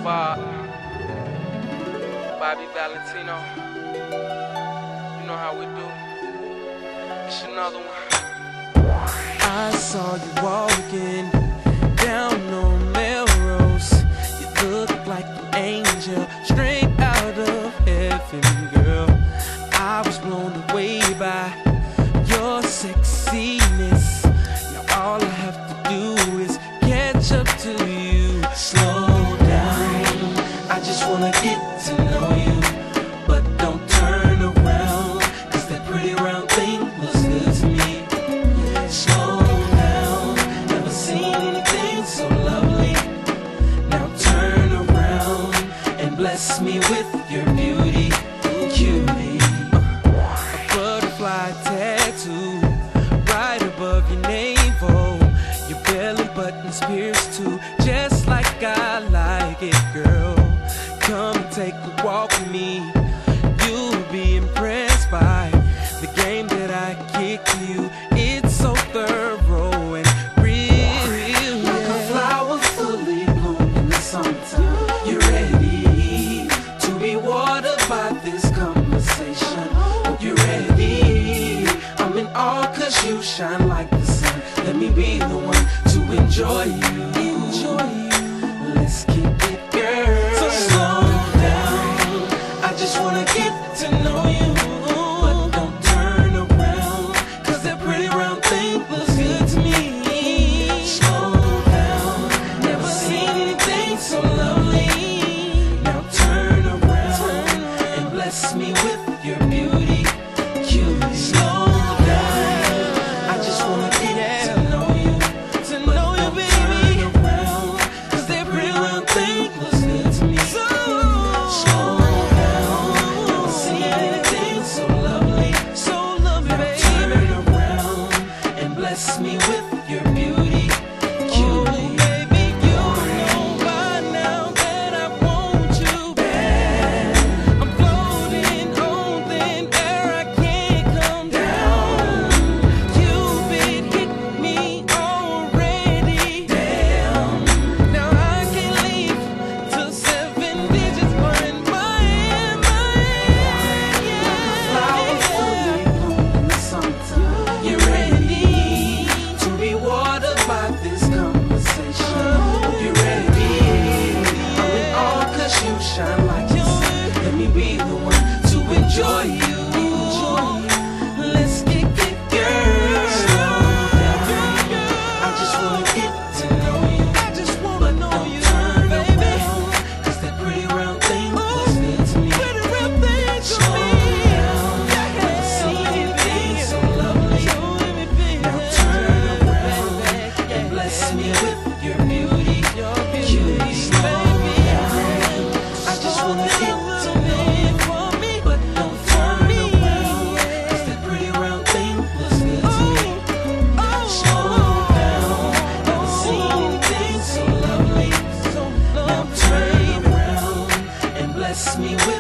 Bob, Bobby Valentino. You know how we do. It's another one. I saw you walking down on Melrose. You look like an angel straight out of heaven, girl. I was blown away by your sexiness. Now all I have to do is catch up to you. Slow down, I just wanna get to know you. But don't turn around, cause that pretty round thing looks good to me. Slow down, never seen anything so lovely. Now turn around and bless me with your beauty, cutie. A butterfly tattoo right above your navel. Your belly button's pierced too, just like I like it, girl. Come and take a walk with me. You'll be impressed by the game that I kick to you. It's so thorough and real. Like a flower fully blown in the summertime. You're ready to be watered by this conversation. Hope you're ready. I'm in awe cause you shine like the sun. Let me be the one to enjoy you. Let's kick it, girl. So slow down, I just wanna get to know you. But don't turn around, cause that pretty round thing looks good to me. Slow down, never seen anything so lovely. Now turn around and bless me with your beauty, cutie. Slow down, I just wanna get to know you. But don't turn around, cause that pretty round thing looks good to me. Slow down, never seen anything so lovely. Now turn around and bless me with your beauty, cutie. Baby, you know by now that I want you bad. I'm floating on thin air, I can't come down. Cupid hit me already. Damn, now I can't leave till 7 digits burn my hand, Flower fully blown in the summertime. You're ready to be watered by this conversation. Hope you're ready. I'm in awe cause you shine like the sun. Let me be the one to enjoy you. Let's kick it, girl. Slow down, I just wanna get to know you. But don't turn around, cause that pretty round thing looks good to me. Slow down, never seen anything so lovely. Now turn around and bless me with your beauty, cutie. Slow down, I just wanna get to know you. But don't turn around, cause that pretty round thing looks good to me. Slow down, never seen anything so lovely. Now turn around and bless me with